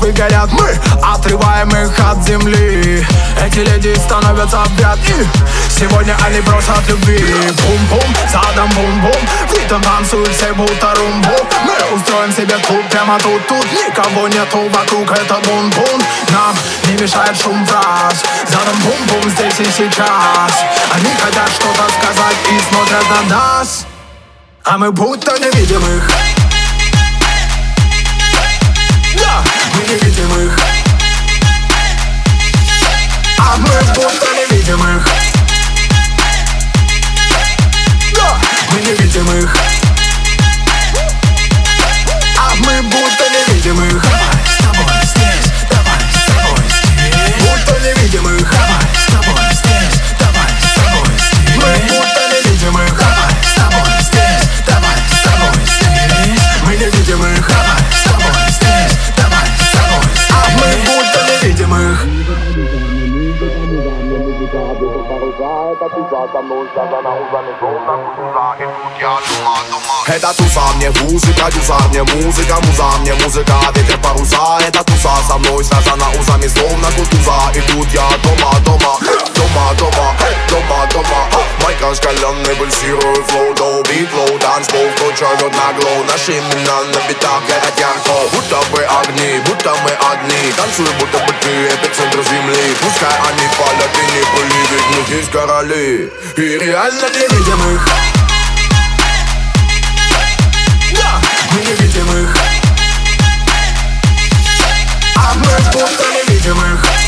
битвы горят. Мы отрываем их от земли. Эти леди становятся в ряд, и сегодня они просят любви. Бум-бум, задом бум-бум, в ритм танцуют все будто румбу. Мы устроим себе клуб прямо тут. Никого нету вокруг, это бум-бум. Нам не мешает шум фраз. Задом бум-бум здесь и сейчас. Они хотят что-то сказать и смотрят на нас, а мы будто не видим их. Да, мы не видим их. А мы будто не видим их. Да, мы не видим их. А мы будто не видим их. Давай с тобой здесь, давай с тобой здесь. Будто не видим их. Давай с тобой здесь, давай с тобой здесь. Мы будто не видим их. Давай с тобой здесь, давай с тобой здесь. Мы не видим их. Давай с тобой здесь, давай с тобой здесь. А мы будто не видим их. Это туса мне музыка, дюса мне музыка, муза мне музыка, ветер паруса. Это туса со мной связана узами, словно кутуза. И тут я дома, дома, дома, дома, дома, дома. Майка шкаленный, пульсирую флоу, доу-бит, лоу, танцпол, кто живет нагло. Наши имена на битах горят ярко. Будто бы огни, будто мы одни. Танцуем, будто бы ты эпицентр земли. Пускай они палят и не пыли, ведь мы здесь короли. И реально не видим их. Да, мы не видим их. А мы будто не видим их.